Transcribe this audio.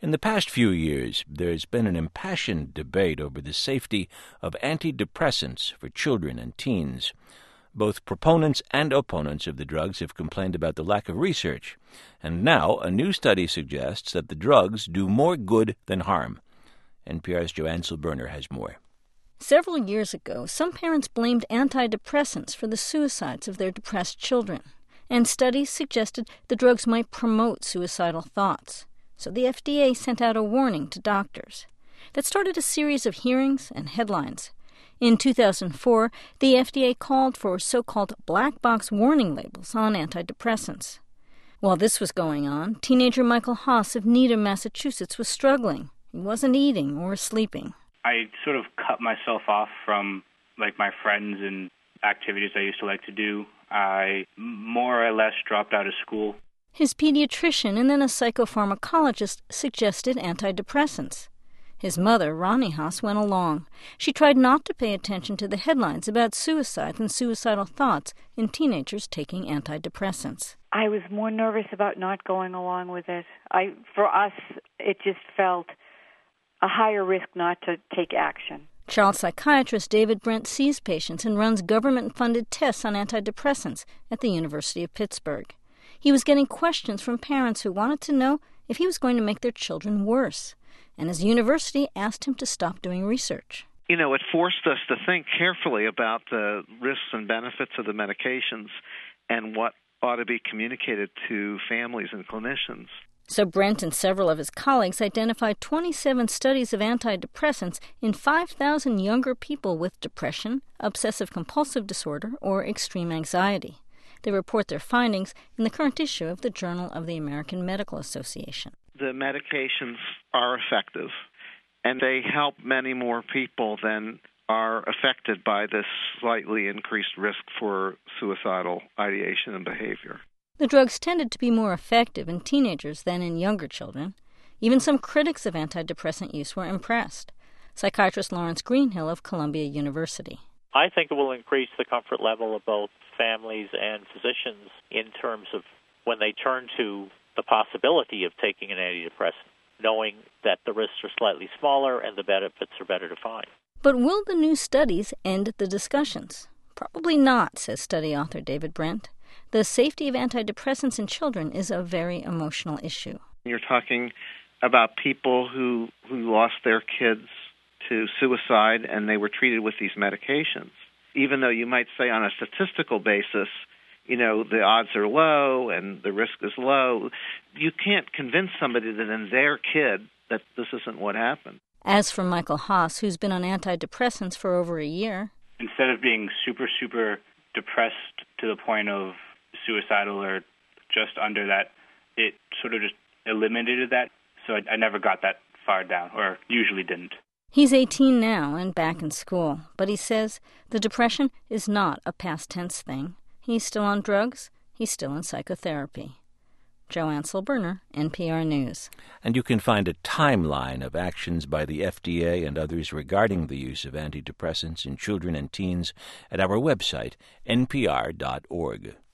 In the past few years, there's been an impassioned debate over the safety of antidepressants for children and teens. Both proponents and opponents of the drugs have complained about the lack of research, and now a new study suggests that the drugs do more good than harm. NPR's Joanne Silberner has more. Several years ago, some parents blamed antidepressants for the suicides of their depressed children, and studies suggested the drugs might promote suicidal thoughts. So the FDA sent out a warning to doctors. That started a series of hearings and headlines. In 2004, the FDA called for so-called black box warning labels on antidepressants. While this was going on, teenager Michael Haas of Needham, Massachusetts, was struggling. He wasn't eating or sleeping. I sort of cut myself off from my friends and activities I used to like to do. I more or less dropped out of school. His pediatrician and then a psychopharmacologist suggested antidepressants. His mother, Ronnie Haas, went along. She tried not to pay attention to the headlines about suicide and suicidal thoughts in teenagers taking antidepressants. I was more nervous about not going along with it. For us, it just felt a higher risk not to take action. Child psychiatrist David Brent sees patients and runs government-funded tests on antidepressants at the University of Pittsburgh. He was getting questions from parents who wanted to know if he was going to make their children worse, and his university asked him to stop doing research. It forced us to think carefully about the risks and benefits of the medications and what ought to be communicated to families and clinicians. So Brent and several of his colleagues identified 27 studies of antidepressants in 5,000 younger people with depression, obsessive-compulsive disorder, or extreme anxiety. They report their findings in the current issue of the Journal of the American Medical Association. The medications are effective, and they help many more people than are affected by this slightly increased risk for suicidal ideation and behavior. The drugs tended to be more effective in teenagers than in younger children. Even some critics of antidepressant use were impressed. Psychiatrist Lawrence Greenhill of Columbia University. I think it will increase the comfort level of both families and physicians in terms of when they turn to the possibility of taking an antidepressant, knowing that the risks are slightly smaller and the benefits are better defined. But will the new studies end the discussions? Probably not, says study author David Brent. The safety of antidepressants in children is a very emotional issue. You're talking about people who lost their kids to suicide and they were treated with these medications. Even though you might say on a statistical basis, the odds are low and the risk is low, you can't convince somebody that in their kid that this isn't what happened. As for Michael Haas, who's been on antidepressants for over a year, instead of being super, super depressed to the point of suicidal or just under that, it sort of just eliminated that. So I never got that far down, or usually didn't. He's 18 now and back in school, but he says the depression is not a past tense thing. He's still on drugs. He's still in psychotherapy. Joanne Silberner, NPR News. And you can find a timeline of actions by the FDA and others regarding the use of antidepressants in children and teens at our website, npr.org.